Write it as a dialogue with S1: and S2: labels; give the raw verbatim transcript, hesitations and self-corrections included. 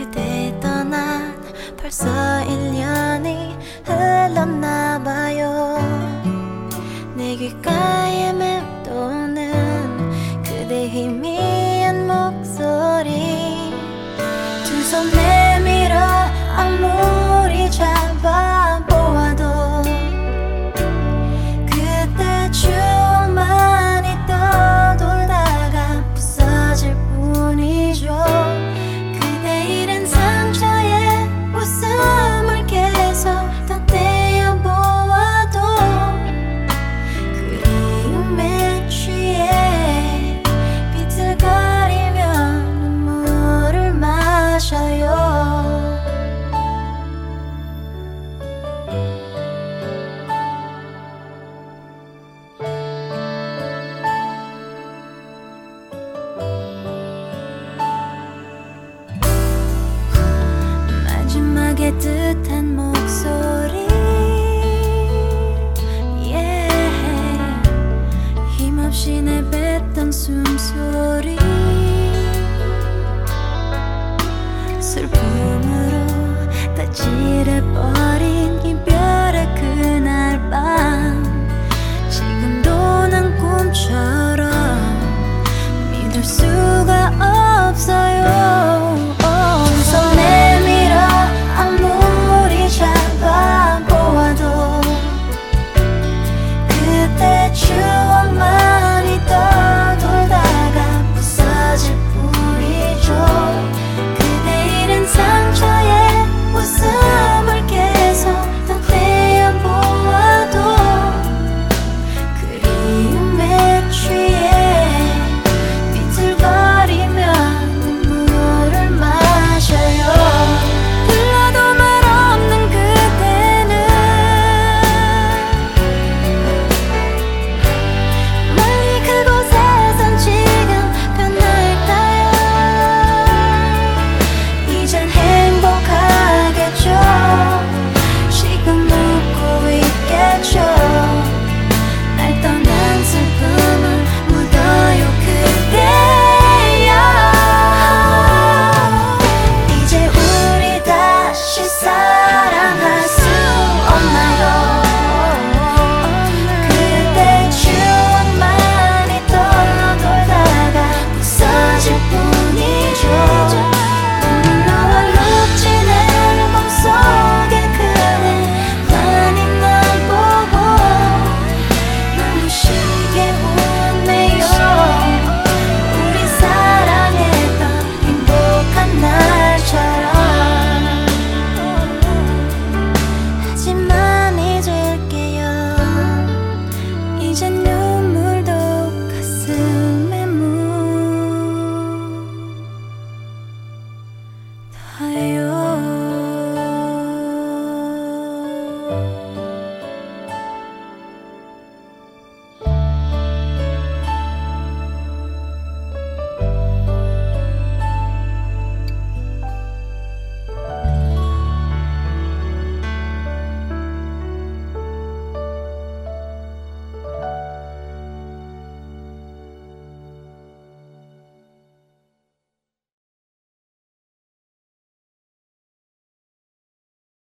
S1: 그대 떠난 벌써 일 년이 흘렀나봐요. 내 귓가에 맴도는 그대 희미한 목소리, 두 손 내밀어 아무리 잡아보아도 그때 추억만이 떠돌다가 부서질 뿐이죠. 그대 잃은 상처에 웃음을 계속 덧대어 보아도 그리움에 취해 비틀거리며 눈물을 마셔요. 마지막에 뜻한 목소리, yeah. 힘없이 내뱉던 숨소리, 슬픔으로 다 칠해버린 이별의 그날 밤, 지금도 난 꿈처럼 믿을 수가 없어요. 두 손 내밀어 아무리 잡아보아도 그때 추억만이 떠돌다가 부서질 뿐이죠. 그대 잃은 상처에 웃음을 계속 덧대어 보아도 그리움에 취해 비틀거리며 눈물을 마셔요. 불러도 말 없는 그대는 멀리 그곳에선 지금 변할까요? 이젠 행복하겠죠. 지금 웃고 있겠죠. 날 떠난 슬픔은 묻어요 그대여. 이제 우리 다시 사랑할 수 없나요? 그때 추억만이 떠돌다가 부서질 뿐이죠. 너와 룩진 앨범 속에 그대만이 날 보고 눈부시게 웃네요. 우리 사랑했던 행복한 날처럼. 하지만 잊을게요. 이젠 눈물도 가슴에 묻어요.